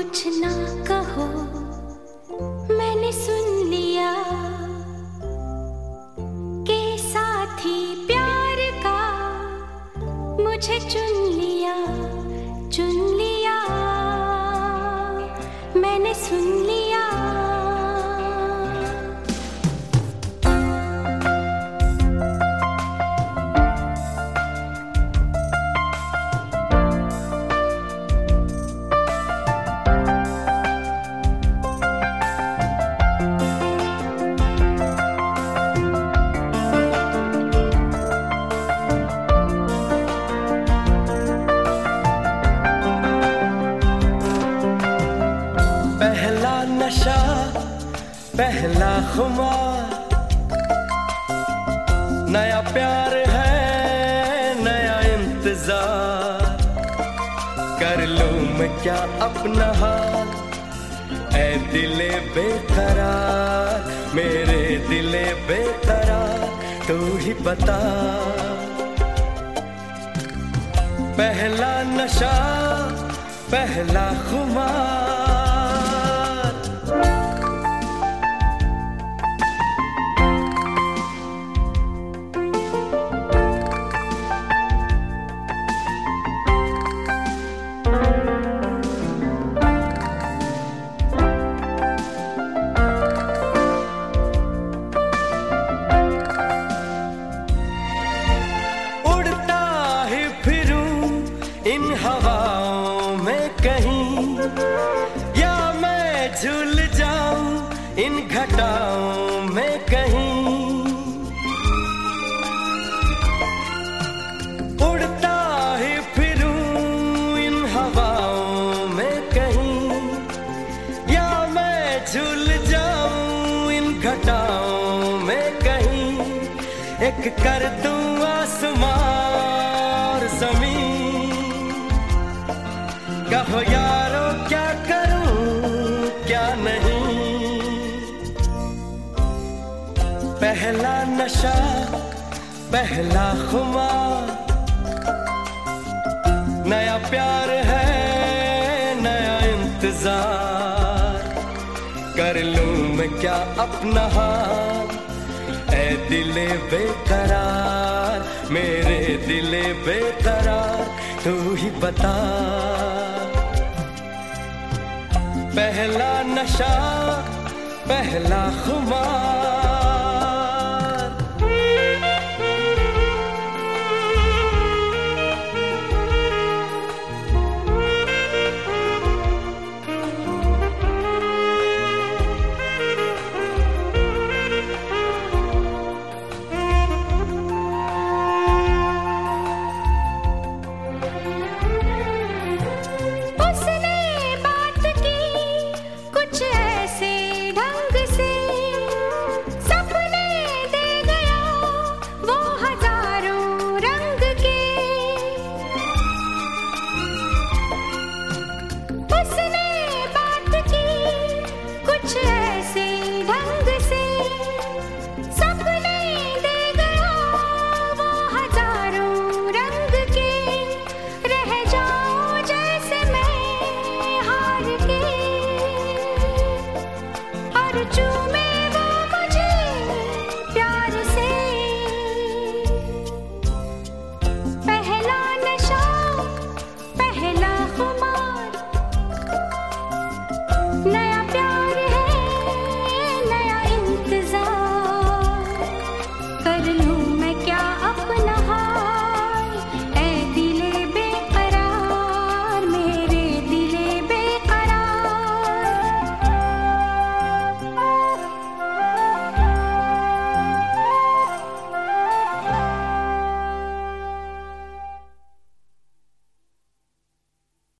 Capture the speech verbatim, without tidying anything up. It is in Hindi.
कुछ ना कहो, मैंने सुन लिया के साथी प्यार का मुझे चुन लिया, चुन लिया, मैंने सुन लिया। पहला नशा, पहला खुमार, नया प्यार है, नया इंतजार। कर लूं मैं क्या अपना हाल, ऐ दिले बेकरार, मेरे दिले बेकरार, तू ही बता। पहला नशा, पहला खुमार, इन हवाओं में कहीं, या मैं झूल जाऊं इन घटाओं में कहीं। उड़ता ही फिरूं इन हवाओं में कहीं, या मैं झूल जाऊं इन घटाओं में कहीं। एक कर दूं आसमां और ज़मीन, कहो यारो क्या करूं क्या नहीं। पहला नशा, पहला खुमार, नया प्यार है, नया इंतजार। कर लूं मैं क्या अपना हाल, ऐ दिले बेकरार, मेरे दिले बेकरार, तू ही बता। पहला नशा, पहला खुमार।